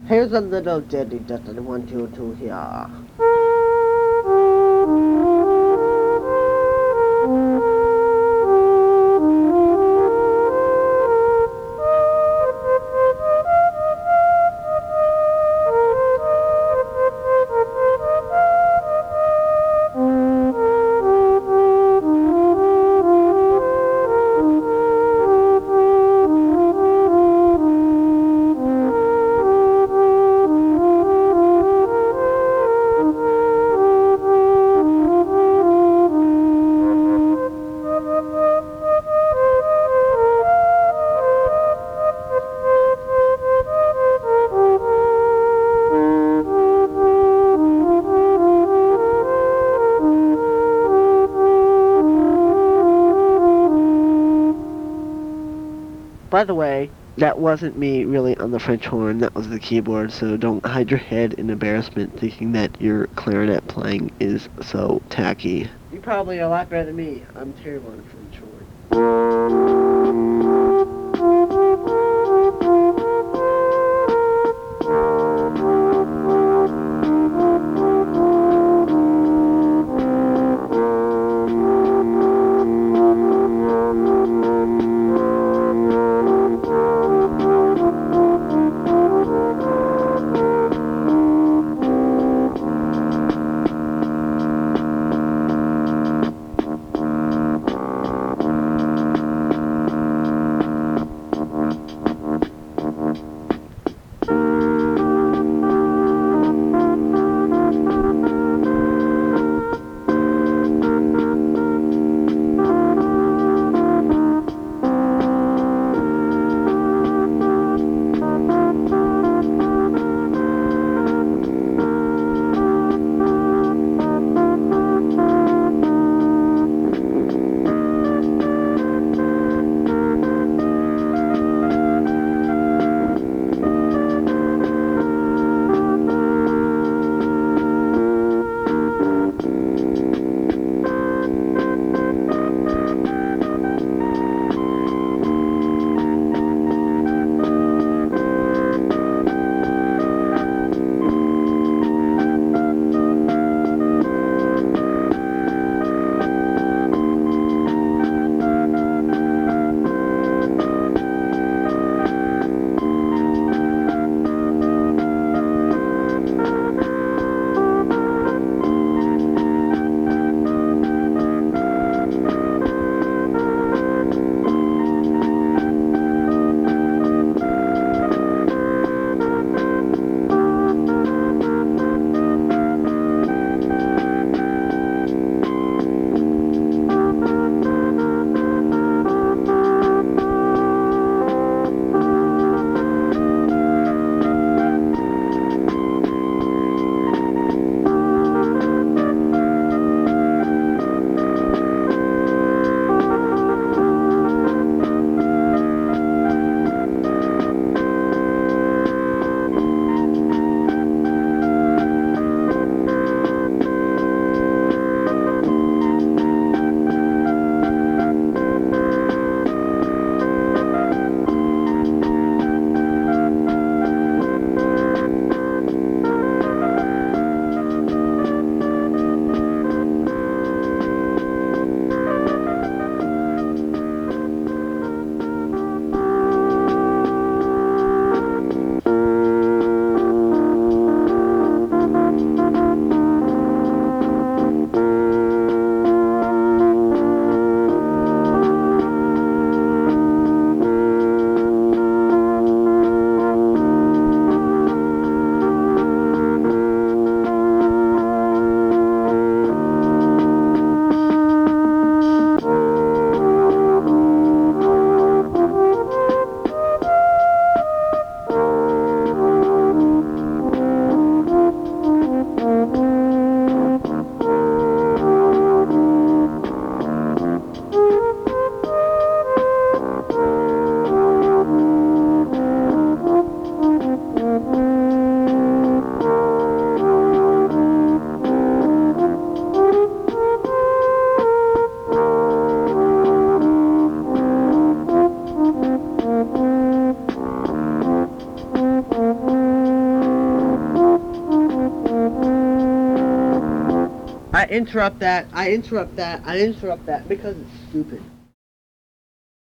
Here's a little ditty that I want you to hear. By the way, that wasn't me really on the French horn, that was the keyboard, so don't hide your head in embarrassment thinking that your clarinet playing is so tacky. You probably are a lot better than me. I'm terrible on French horn. I interrupt that because it's stupid.